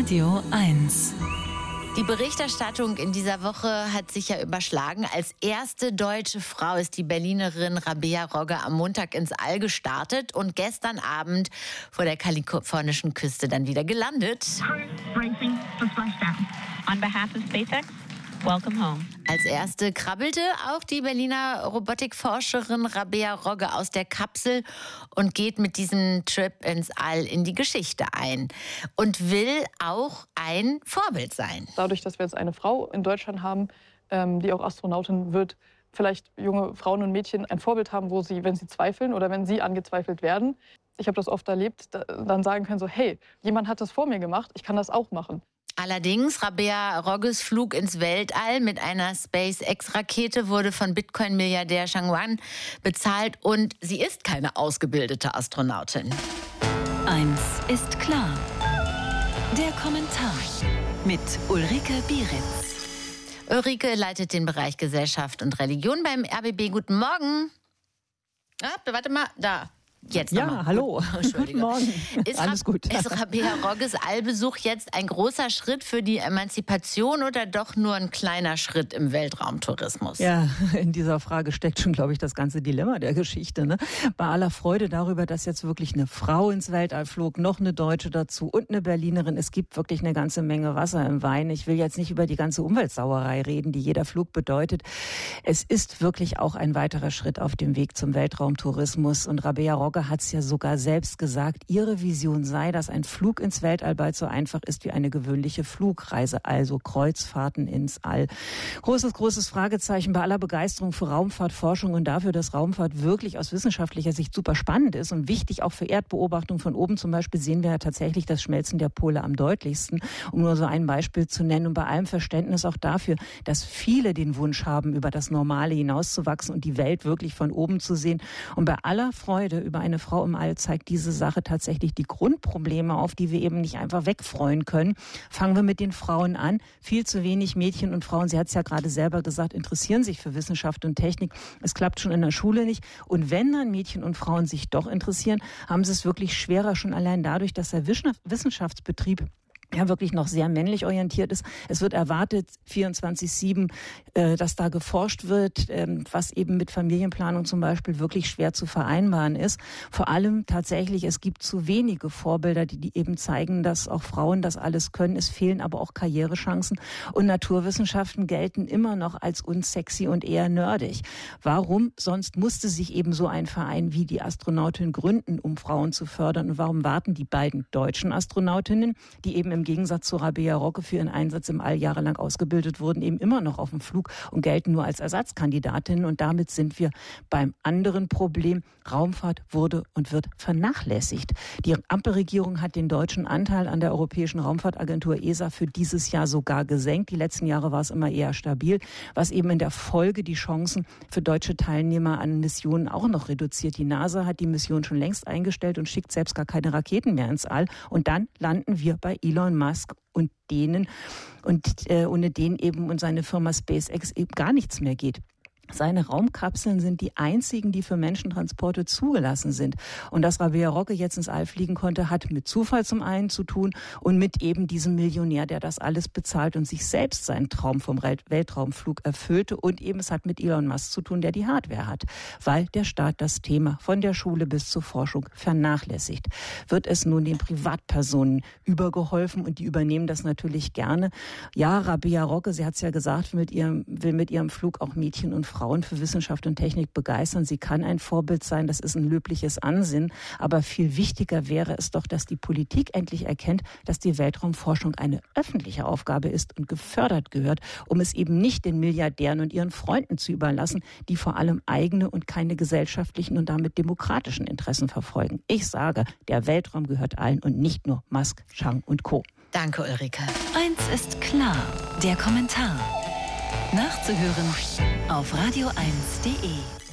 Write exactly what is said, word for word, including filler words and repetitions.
Radio eins. Die Berichterstattung in dieser Woche hat sich ja überschlagen. Als erste deutsche Frau ist die Berlinerin Rabea Rogge am Montag ins All gestartet und gestern Abend vor der kalifornischen Küste dann wieder gelandet. On behalf of SpaceX, welcome home. Als erste krabbelte auch die Berliner Robotikforscherin Rabea Rogge aus der Kapsel und geht mit diesem Trip ins All in die Geschichte ein und will auch ein Vorbild sein. Dadurch, dass wir jetzt eine Frau in Deutschland haben, ähm, die auch Astronautin wird, vielleicht junge Frauen und Mädchen ein Vorbild haben, wo sie, wenn sie zweifeln oder wenn sie angezweifelt werden, ich habe das oft erlebt, da, dann sagen können so, hey, jemand hat das vor mir gemacht, ich kann das auch machen. Allerdings, Rabea Rogges Flug ins Weltall mit einer SpaceX-Rakete wurde von Bitcoin-Milliardär Chang Wan bezahlt und sie ist keine ausgebildete Astronautin. Eins ist klar. Der Kommentar mit Ulrike Bieritz. Ulrike leitet den Bereich Gesellschaft und Religion beim R B B. Guten Morgen. Ah, warte mal, da. Jetzt ja, nochmal. hallo. Guten Morgen. Ist Alles gut. Ist Rabea Rogges Allbesuch jetzt ein großer Schritt für die Emanzipation oder doch nur ein kleiner Schritt im Weltraumtourismus? Ja, in dieser Frage steckt schon, glaube ich, das ganze Dilemma der Geschichte. Ne? Bei aller Freude darüber, dass jetzt wirklich eine Frau ins Weltall flog, noch eine Deutsche dazu und eine Berlinerin. Es gibt wirklich eine ganze Menge Wasser im Wein. Ich will jetzt nicht über die ganze Umweltsauerei reden, die jeder Flug bedeutet. Es ist wirklich auch ein weiterer Schritt auf dem Weg zum Weltraumtourismus. Und Rabea Rogge hat es ja sogar selbst gesagt, ihre Vision sei, dass ein Flug ins Weltall bald so einfach ist wie eine gewöhnliche Flugreise, also Kreuzfahrten ins All. Großes, großes Fragezeichen bei aller Begeisterung für Raumfahrtforschung und dafür, dass Raumfahrt wirklich aus wissenschaftlicher Sicht super spannend ist und wichtig auch für Erdbeobachtung von oben. Zum Beispiel sehen wir ja tatsächlich das Schmelzen der Pole am deutlichsten, um nur so ein Beispiel zu nennen. Und bei allem Verständnis auch dafür, dass viele den Wunsch haben, über das Normale hinauszuwachsen und die Welt wirklich von oben zu sehen. Und bei aller Freude über eine Frau im All zeigt diese Sache tatsächlich die Grundprobleme auf, die wir eben nicht einfach wegfreuen können. Fangen wir mit den Frauen an. Viel zu wenig Mädchen und Frauen, sie hat es ja gerade selber gesagt, interessieren sich für Wissenschaft und Technik. Es klappt schon in der Schule nicht. Und wenn dann Mädchen und Frauen sich doch interessieren, haben sie es wirklich schwerer, schon allein dadurch, dass der Wissenschaftsbetrieb ja wirklich noch sehr männlich orientiert ist. Es wird erwartet, vierundzwanzig sieben, äh, dass da geforscht wird, ähm, was eben mit Familienplanung zum Beispiel wirklich schwer zu vereinbaren ist. Vor allem tatsächlich, es gibt zu wenige Vorbilder, die, die eben zeigen, dass auch Frauen das alles können. Es fehlen aber auch Karrierechancen. Und Naturwissenschaften gelten immer noch als unsexy und eher nerdig. Warum? Sonst musste sich eben so ein Verein wie die Astronautin gründen, um Frauen zu fördern. Und warum warten die beiden deutschen Astronautinnen, die eben im Gegensatz zu Rabea Rogge für ihren Einsatz im All jahrelang ausgebildet wurden, eben immer noch auf dem Flug und gelten nur als Ersatzkandidatinnen. Und damit sind wir beim anderen Problem. Raumfahrt wurde und wird vernachlässigt. Die Ampelregierung hat den deutschen Anteil an der Europäischen Raumfahrtagentur E S A für dieses Jahr sogar gesenkt. Die letzten Jahre war es immer eher stabil, was eben in der Folge die Chancen für deutsche Teilnehmer an Missionen auch noch reduziert. Die NASA hat die Mission schon längst eingestellt und schickt selbst gar keine Raketen mehr ins All. Und dann landen wir bei Elon Musk und denen und äh, ohne den eben und seine Firma SpaceX eben gar nichts mehr geht. Seine Raumkapseln sind die einzigen, die für Menschentransporte zugelassen sind. Und dass Rabea Rogge jetzt ins All fliegen konnte, hat mit Zufall zum einen zu tun und mit eben diesem Millionär, der das alles bezahlt und sich selbst seinen Traum vom Weltraumflug erfüllte. Und eben es hat mit Elon Musk zu tun, der die Hardware hat. Weil der Staat das Thema von der Schule bis zur Forschung vernachlässigt. Wird es nun den Privatpersonen übergeholfen und die übernehmen das natürlich gerne. Ja, Rabea Rogge, sie hat es ja gesagt, mit ihrem, will mit ihrem Flug auch Mädchen und Frauen Frauen für Wissenschaft und Technik begeistern. Sie kann ein Vorbild sein, das ist ein löbliches Ansinnen. Aber viel wichtiger wäre es doch, dass die Politik endlich erkennt, dass die Weltraumforschung eine öffentliche Aufgabe ist und gefördert gehört, um es eben nicht den Milliardären und ihren Freunden zu überlassen, die vor allem eigene und keine gesellschaftlichen und damit demokratischen Interessen verfolgen. Ich sage, der Weltraum gehört allen und nicht nur Musk, Chang und Co. Danke, Ulrike. Eins ist klar, der Kommentar. Nachzuhören auf radio eins punkt de.